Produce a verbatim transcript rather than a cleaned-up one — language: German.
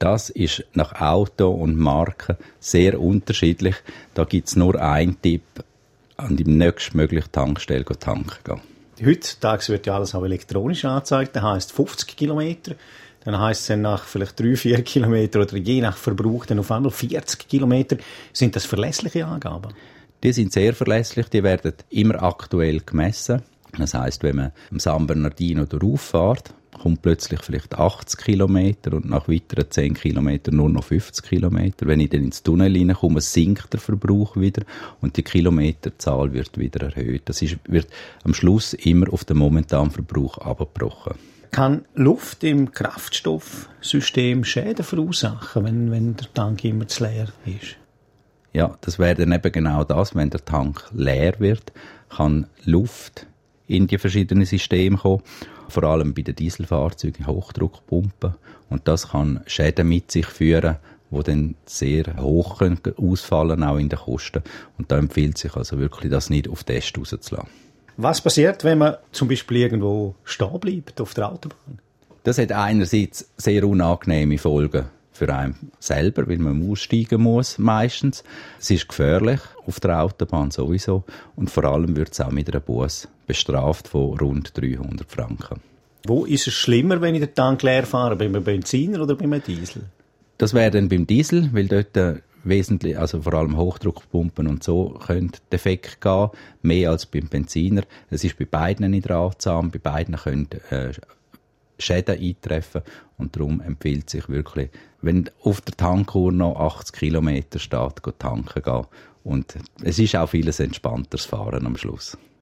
Das ist nach Auto und Marke sehr unterschiedlich. Da gibt es nur einen Tipp, an die nächstmöglichen Tankstelle tanken gehen. Heutzutage wird ja alles auch elektronisch angezeigt. Das heisst fünfzig Kilometer. Dann heisst es dann nach vielleicht drei, vier Kilometer oder je nach Verbrauch dann auf einmal vierzig Kilometer. Sind das verlässliche Angaben? Die sind sehr verlässlich. Die werden immer aktuell gemessen. Das heisst, wenn man am San Bernardino durchfährt, kommt plötzlich vielleicht achtzig Kilometer und nach weiteren zehn Kilometern nur noch fünfzig Kilometer. Wenn ich dann ins Tunnel hineinkomme, sinkt der Verbrauch wieder und die Kilometerzahl wird wieder erhöht. Das ist, wird am Schluss immer auf den momentanen Verbrauch abgebrochen. Kann Luft im Kraftstoffsystem Schäden verursachen, wenn, wenn der Tank immer zu leer ist? Ja, das wäre dann eben genau das. Wenn der Tank leer wird, kann Luft in die verschiedenen Systeme kommen. Vor allem bei den Dieselfahrzeugen, Hochdruckpumpen. Und das kann Schäden mit sich führen, die dann sehr hoch ausfallen, auch in den Kosten. Und da empfiehlt sich also wirklich, das nicht auf den Test rauszulassen. Was passiert, wenn man zum Beispiel irgendwo stehen bleibt auf der Autobahn? Das hat einerseits sehr unangenehme Folgen für einen selber, weil man aussteigen muss meistens. Es ist gefährlich, auf der Autobahn sowieso. Und vor allem wird es auch mit einer Busse bestraft von rund dreihundert Franken. Wo ist es schlimmer, wenn ich den Tank leer fahre? Bei einem Benziner oder bei einem Diesel? Das wäre dann beim Diesel, weil dort äh, wesentlich, also vor allem Hochdruckpumpen und so, können defekt gehen, mehr als beim Benziner. Es ist bei beiden nicht ratsam, bei beiden können äh, Schäden eintreffen und darum empfiehlt sich wirklich, wenn auf der Tankuhr noch achtzig Kilometer steht, tanken gehen. Und es ist auch vieles entspannteres Fahren am Schluss.